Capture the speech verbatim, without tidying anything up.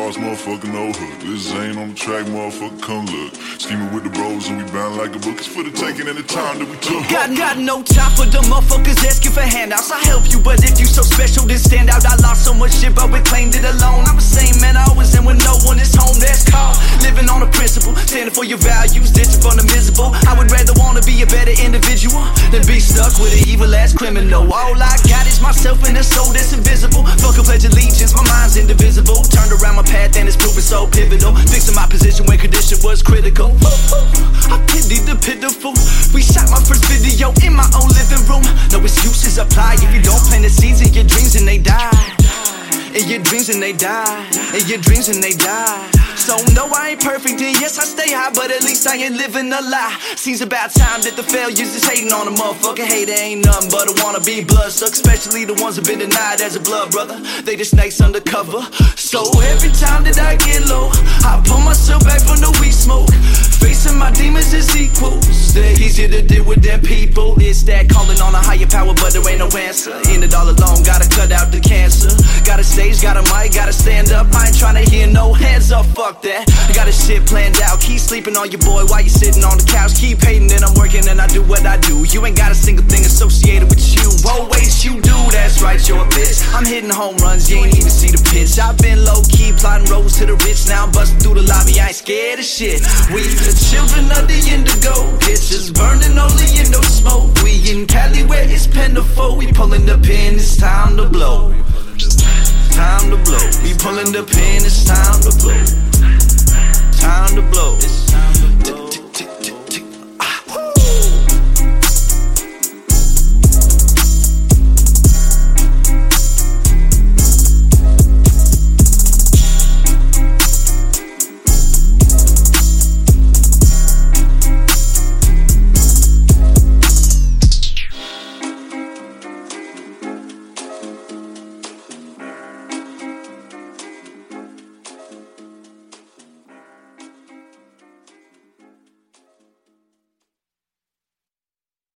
bars, motherfucker, no hook. This ain't on the track, motherfucker, come look. Scheming with the bros and we bound like a book. It's for the taking and the time that we took. Got, got no time for the motherfuckers asking for handouts. I help you, but if you so special, then stand out. I lost so much shit, but we claimed it alone. I'm the same man I was in when no one is home. That's called living on a principle, standing for your values, ditching from the miserable. I would rather wanna be a better individual than be stuck with an evil ass criminal. All I got is myself and a soul that's invisible. Fuck a pledge allegiance, my mind's indivisible. Turned around my path and it's proven so pivotal. Fixing my position when condition was critical. I pity the pitiful. We shot my first video in my own living room. No excuses apply if you don't plant the seeds in your dreams and they die. In your dreams and they die. In your dreams and they die. So no, I ain't perfect and yes, I stay high, but at least I ain't living a lie. Seems about time that the failures is hating on a motherfucker. Hater ain't nothing but a wannabe bloodsuck, especially the ones that been denied as a blood brother. They just snakes undercover. So every time that I get low, I pull myself back from the weed smoke. Facing my demons is equals. They're easier to deal with than people. It's that calling on a higher power, but there ain't no answer. In it all alone, gotta cut out the cancer. Got a stage, got a mic, gotta stand up. I ain't tryna hear no hands up, fuck that. I got a shit planned out. Keep sleeping on your boy while you sitting on the couch. Keep hating and I'm working and I do what I do. You ain't got a single thing associated with you. Always you do, that's right, you're a bitch. I'm hitting home runs, you ain't even see the pitch. I've been low-key plotting roads to the rich. Now I'm busting through the lobby, I ain't scared of shit. We the children of the indigo. Get